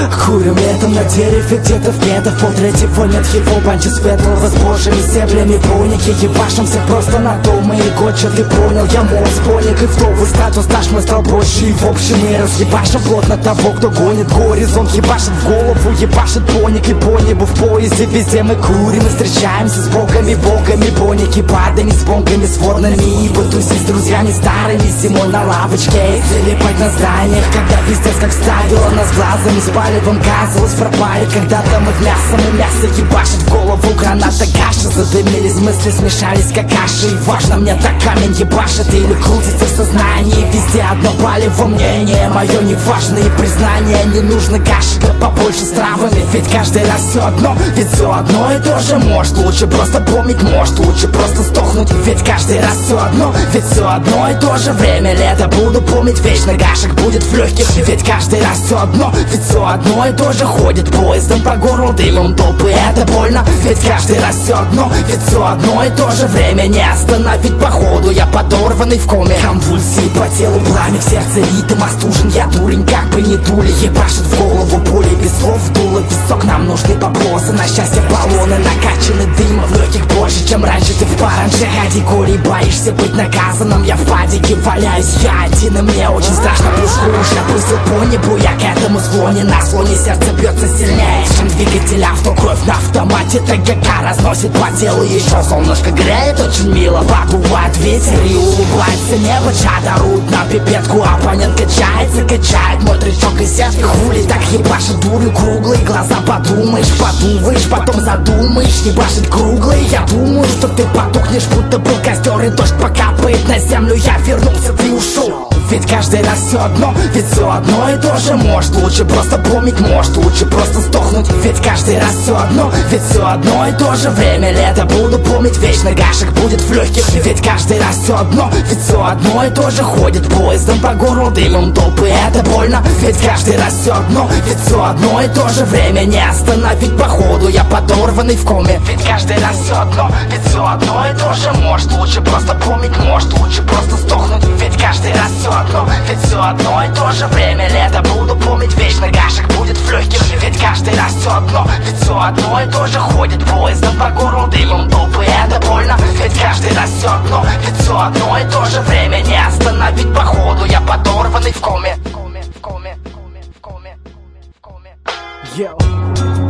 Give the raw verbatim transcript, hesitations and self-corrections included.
Курим летом на дереве где-то в метах полтретьего нет его банчи светлого с божьими землями броники. Ебашимся просто на дома и гоча, ты понял, я мозбойник. И в новый статус наш мы стал больше. И в общем мы разъебашим плотно того, кто гонит горизонт. Ебашит в голову, ебашит поник и по небу в поезде. Везде мы курим и встречаемся с богами, богами, боники, падами, с бомбами, с водными. И потусить с друзьями старыми зимой на лавочке. И залипать на зданиях, когда пиздец как ставила нас глазами. С палевом газовалась, пропали когда-то мы в мясо. Мы мясо ебашит в голову, граната каша. Задымились мысли, смешались как каши. И важно мне, так камень ебашит или крутится в сознании. Везде одно палево мнение мое, неважные признания. Не нужно каши, да побольше с травами. Ведь каждый раз все одно, ведь все одно и то же. Может лучше просто помнить, может лучше просто сдохнуть. Ведь каждый раз все одно, ведь все одно и то же. Время лета буду помнить вечно, гашек будет в легких. Ведь каждый раз все одно, ведь все одно и то же. Ходит поездом по городу, дымом толпы, это больно. Ведь каждый раз все одно, ведь все одно и то же. Время не остановить походу, я подорванный в коме. Конвульсии по телу, пламя в сердце, ритм остужен. Я дурень, как бы не дули, ебашит в голову боли. Без слов дуло песок, нам нужны баблосы. На счастье баллоны накачаны дымом в легких больше, чем раньше. Ты в паранже категории, боишься быть наказанным. Я в падике валяюсь, я один, и мне очень страшно. Пушку уж я бросил по небу, я к этому склоне. На слоне сердце бьется сильнее, чем двигатель авто. Кровь на автомате, ТГК разносит по телу. Еще солнышко греет, очень мило подувает ветер и улыбается небо. Чат орут на пипетку, оппонент качается, качает мой тречок и сетки. Хули так ебашит дуры, круглые глаза, подумаешь, подумаешь, потом задумаешь. Ебашит круглые, я думаю, что ты потухнешь, будто был костер и дождь покапает на землю. Я вернулся, ты ушел. Ведь каждый раз все одно, ведь все одно и то же. Может лучше просто помнить, может лучше просто сдохнуть. Ведь каждый раз все одно, ведь все одно и то же. Время лета буду помнить вечно, гашек будет в легких. Ведь каждый раз все одно, ведь все одно и то же. Ходит поездом по городу, дымом толпы, это больно. Ведь каждый раз все одно, ведь все одно и то же. Время не остановить походу, я подорванный в коме. Ведь каждый раз все одно, ведь все одно и то же. Может лучше просто помнить, может лучше просто сдохнуть. Ведь каждый раз все одно, ведь все одно и то же. Время лета буду помнить вечно, гашек будет в легких. Ведь каждый раз все одно, ведь все одно и то же. Ходит поездом по городу, дымом толпы, это больно. Ведь каждый раз все одно, ведь все одно и то же. Время не остановить походу, я подорванный в коме. В коме, в коме, в коме, в коме, в коме. Yo.